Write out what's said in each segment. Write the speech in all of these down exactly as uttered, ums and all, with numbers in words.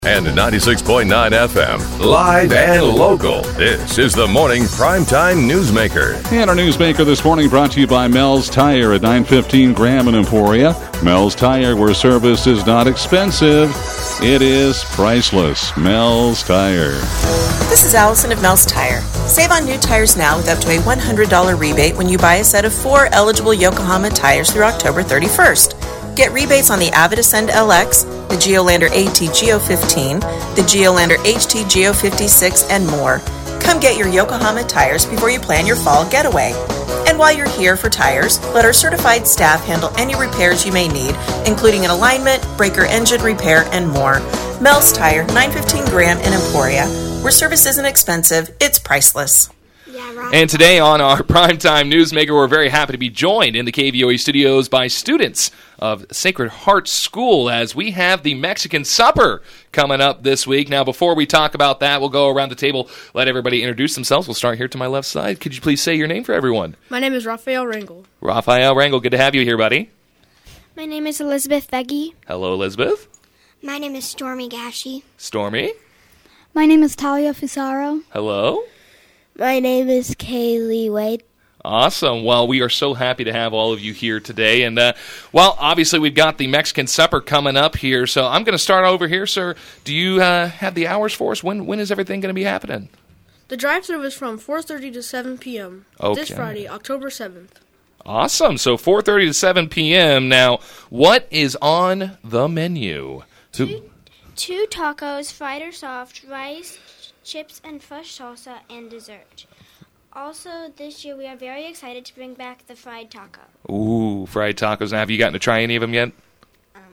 And ninety-six point nine F M, live and local. This is the Morning Primetime Newsmaker. And our Newsmaker this morning brought to you by Mel's Tire at nine fifteen Graham in Emporia. Mel's Tire, where service is not expensive, it is priceless. Mel's Tire. This is Allison of Mel's Tire. Save on new tires now with up to a one hundred dollars rebate when you buy a set of four eligible Yokohama tires through October thirty-first. Get rebates on the Avid Ascend L X, the Geolandar A T Geo fifteen, the Geolandar H T Geo fifty-six, and more. Come get your Yokohama tires before you plan your fall getaway. And while you're here for tires, let our certified staff handle any repairs you may need, including an alignment, breaker engine repair, and more. Mel's Tire, nine fifteen Graham in Emporia, where service isn't expensive, it's priceless. And today on our Primetime Newsmaker, we're very happy to be joined in the K V O E studios by students of Sacred Heart School as we have the Mexican Supper coming up this week. Now, before we talk about that, we'll go around the table, let everybody introduce themselves. We'll start here to my left side. Could you please say your name for everyone? My name is Raphael Rangel. Raphael Rangel, good to have you here, buddy. My name is Elizabeth Beggy. Hello, Elizabeth. My name is Stormy Gashi. Stormy. My name is Talia Fusaro. Hello. My name is Kaylee Wade. Awesome. Well, we are so happy to have all of you here today. And, uh, well, obviously we've got the Mexican Supper coming up here. So I'm going to start over here, sir. Do you uh, have the hours for us? When When is everything going to be happening? The drive-thru is from four thirty to seven p.m. Okay. This Friday, October seventh. Awesome. So four thirty to seven p.m. Now, what is on the menu? Two, two tacos, fried or soft, rice, chips and fresh salsa, and dessert. Also, this year we are very excited to bring back the fried taco. Ooh, fried tacos. Now, have you gotten to try any of them yet? Um,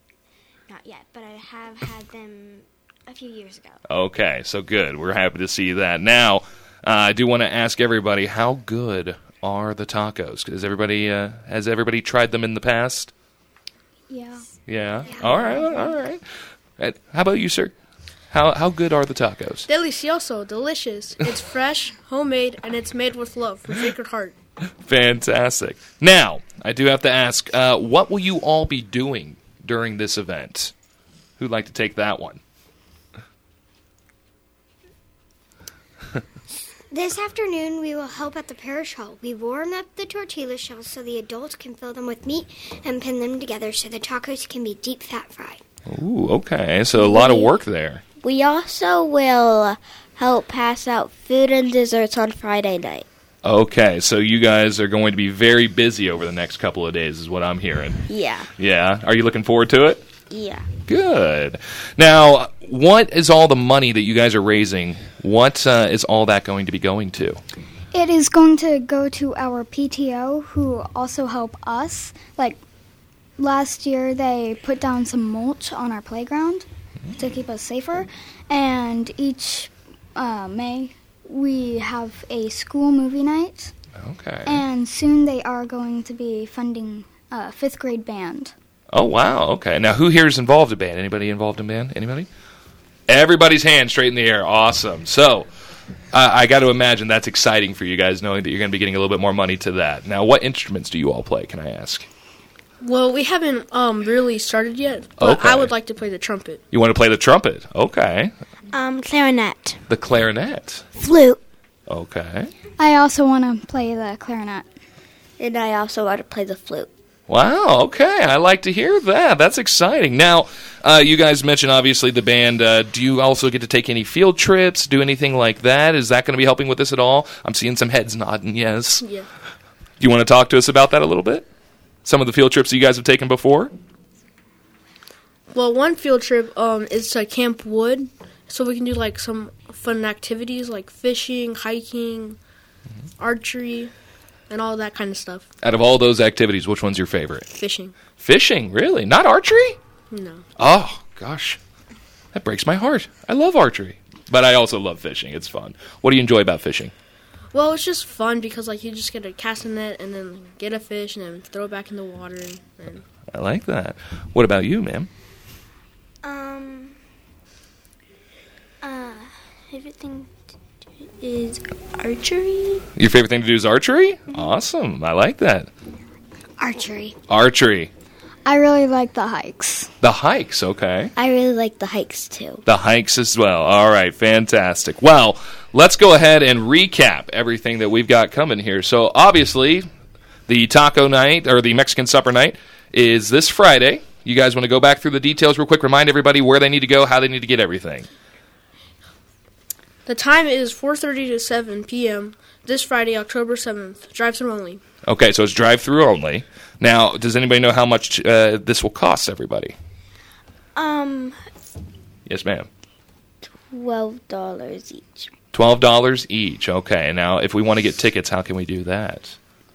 not yet, but I have had them a few years ago. Okay, so good. We're happy to see that. Now, uh, I do want to ask everybody, how good are the tacos? Is everybody, uh, has everybody tried them in the past? Yeah. Yeah? yeah. All right, all right. And how about you, sir? How how good are the tacos? Delicioso, delicious. It's fresh, homemade, and it's made with love from Sacred Heart. Fantastic. Now, I do have to ask, uh, what will you all be doing during this event? Who'd like to take that one? This afternoon, we will help at the parish hall. We warm up the tortilla shells so the adults can fill them with meat and pin them together so the tacos can be deep fat fried. Ooh, okay. So a lot of work there. We also will help pass out food and desserts on Friday night. Okay, so you guys are going to be very busy over the next couple of days is what I'm hearing. Yeah. Yeah? Are you looking forward to it? Yeah. Good. Now, what is all the money that you guys are raising? What uh, is all that going to be going to? It is going to go to our P T O, who also help us. Like, last year they put down some mulch on our playground to keep us safer. And each uh, May, we have a school movie night. Okay. And soon they are going to be funding a fifth grade band. Oh, wow. Okay. Now, who here is involved in band? Anybody involved in band? Anybody? Everybody's hand straight in the air. Awesome. So, uh, I got to imagine that's exciting for you guys, knowing that you're going to be getting a little bit more money to that. Now, what instruments do you all play, can I ask? Well, we haven't um, really started yet, but okay. I would like to play the trumpet. You want to play the trumpet? Okay. Um, clarinet. The clarinet? Flute. Okay. I also want to play the clarinet. And I also want to play the flute. Wow, okay. I like to hear that. That's exciting. Now, uh, you guys mentioned, obviously, the band. Uh, do you also get to take any field trips, do anything like that? Is that going to be helping with this at all? I'm seeing some heads nodding, yes. Yeah. Do you want to talk to us about that a little bit? Some of the field trips that you guys have taken before? Well, one field trip um, is to Camp Wood, so we can do, like, some fun activities like fishing, hiking, mm-hmm. archery, and all that kind of stuff. Out of all those activities, which one's your favorite? Fishing. Fishing, really? Not archery? No. Oh, gosh. That breaks my heart. I love archery. But I also love fishing. It's fun. What do you enjoy about fishing? Well, it's just fun because, like, you just get to cast a net and then get a fish and then throw it back in the water. And, and I like that. What about you, ma'am? Um, uh, everything is archery. Your favorite thing to do is archery? Mm-hmm. Awesome. I like that. Archery. Archery. I really like the hikes. The hikes, okay. I really like the hikes, too. The hikes as well. All right, fantastic. Well, let's go ahead and recap everything that we've got coming here. So, obviously, the taco night, or the Mexican supper night, is this Friday. You guys want to go back through the details real quick? Remind everybody where they need to go, how they need to get everything. The time is four thirty to seven p.m. this Friday, October seventh. Drive-thru only. Okay, so it's drive-through only. Now, does anybody know how much uh, this will cost everybody? Um, Yes, ma'am. twelve dollars each. twelve dollars each. Okay, now if we want to get tickets, how can we do that?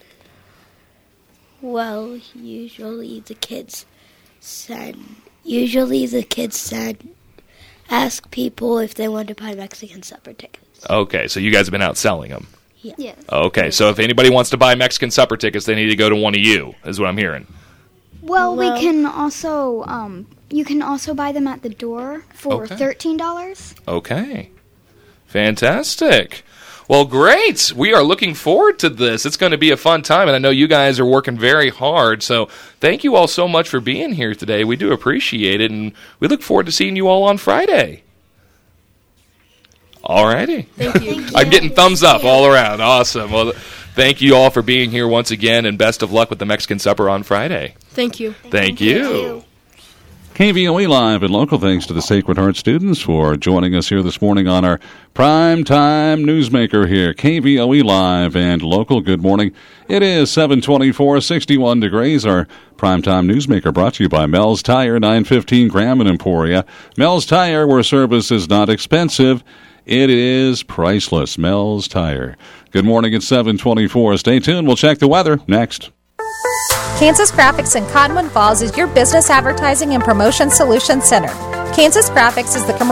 Well, usually the kids send, usually the kids send, ask people if they want to buy Mexican supper tickets. Okay, so you guys have been out selling them. Yeah. Yes. Okay, so if anybody wants to buy Mexican supper tickets, they need to go to one of you, is what I'm hearing. Well, Well- we can also um, you can also buy them at the door for Okay. thirteen dollars. Okay. Fantastic. Well, great. We are looking forward to this. It's going to be a fun time, and I know you guys are working very hard, so thank you all so much for being here today. We do appreciate it, and we look forward to seeing you all on Friday. All righty. Thank you. I'm getting thumbs up all around. Awesome. Well, thank you all for being here once again, and best of luck with the Mexican supper on Friday. Thank you. Thank you. K V O E Live and local thanks to the Sacred Heart students for joining us here this morning on our Prime Time Newsmaker here. K V O E Live and local, good morning. It is seven twenty-four, sixty-one degrees. Our Prime Time Newsmaker brought to you by Mel's Tire, nine fifteen Graham and Emporia. Mel's Tire, where service is not expensive, it is priceless. Mel's Tire. Good morning at seven twenty-four. Stay tuned. We'll check the weather next. Kansas Graphics in Cottonwood Falls is your business advertising and promotion solution center. Kansas Graphics is the commercial